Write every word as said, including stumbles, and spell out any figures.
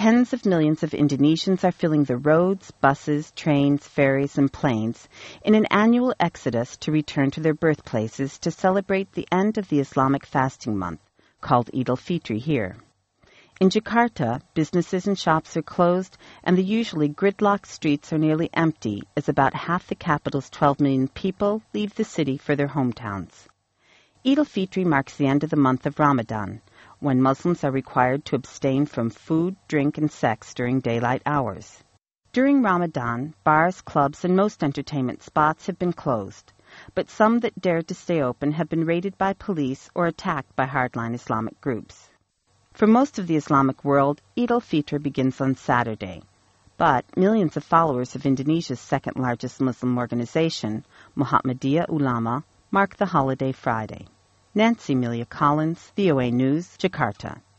Tens of millions of Indonesians are filling the roads, buses, trains, ferries, and planes in an annual exodus to return to their birthplaces to celebrate the end of the Islamic fasting month, called Eid al-Fitr here. In Jakarta, businesses and shops are closed, and the usually gridlocked streets are nearly empty as about half the capital's twelve million people leave the city for their hometowns. Eid al-Fitr marks the end of the month of Ramadan, when Muslims are required to abstain from food, drink, and sex during daylight hours. During Ramadan, bars, clubs, and most entertainment spots have been closed, but some that dared to stay open have been raided by police or attacked by hardline Islamic groups. For most of the Islamic world, Eid al-Fitr begins on Saturday, but millions of followers of Indonesia's second-largest Muslim organization, Muhammadiyah Ulama, mark the holiday Friday. Nancy Amelia Collins, V O A News, Jakarta.